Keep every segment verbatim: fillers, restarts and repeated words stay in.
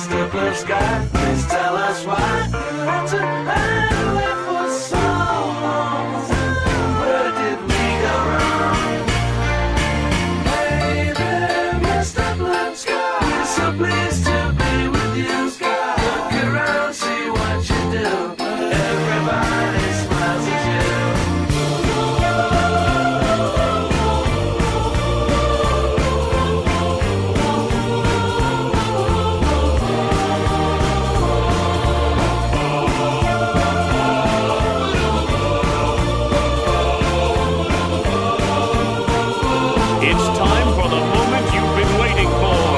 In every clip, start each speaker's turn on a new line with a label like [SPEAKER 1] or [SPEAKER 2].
[SPEAKER 1] Mister Blue Sky, please tell us why you had to handle it for so long. Where did we go wrong? Baby, Mister Blue Sky, we're so pleased to be with you. Sky, look around, see what you do. Everybody smiles at you.
[SPEAKER 2] It's time for the moment you've been waiting for.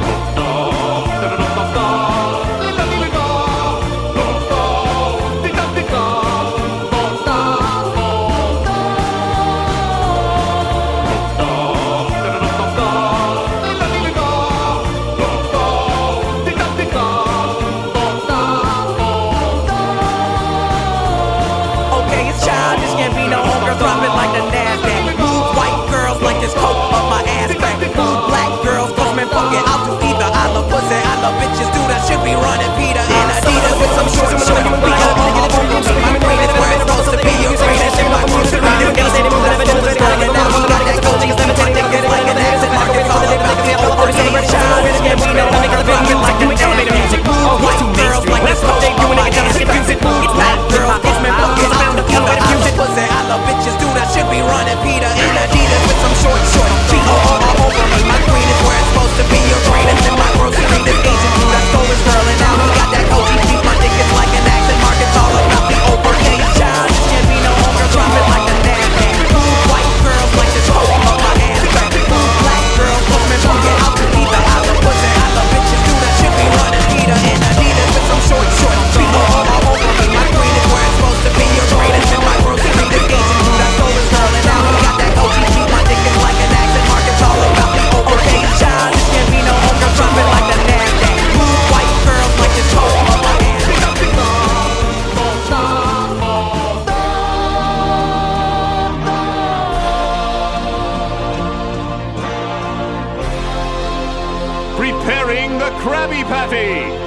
[SPEAKER 3] Okay, it's childish, can't be no homegirl, drop it like the NASDAQ. Move white girls like this coke up my ass crack. Move black girls, cause man, fuck it, I'll do either. I love pussy, I love bitches, dude, I should be running Peter and Adidas with some shorts, short, you be up on my home, my brain is where it's supposed to be. Your brain is in my roots, and I'm gonna say the moves that I've been doing this time, and now we got that coaching, it's limited, get it like an accent, market's all about the feel, okay, it's childish, can't be no homegirl, drop it like the elevator music. Move white girls like this coke up my ass crack. It's black girls, cause man, fuck it, I'll do either. I love pussy, I love bitches, dude, I should be running Peter and Adidas with some short, short G O all over me. My green is where it's supposed to be. Your green is in my grocery. This Asian dude, I stole his girl and now he got that Coachy beat. My dick is like an accent mark. It's all about the overcame child. Can't be no homegirl, drop it like the NASDAQ. Move white girls like this coke up my ass crack. Move black girls, cause man, fuck it, I'll do either. I love pussy, I love bitches, dude, I should be running Peter and Adidas with some short, short G O all over me. My green is where it's supposed to be. Your green is in my grocery. This Asian dude, I stole his girl and now he got that Coachy beat. My dick is like an accent mark. It's all about the overcame child. This can't be no homegirl, drop it like the NASDAQ. Move white girls like this coke up my ass.
[SPEAKER 2] Preparing the Krabby Patty.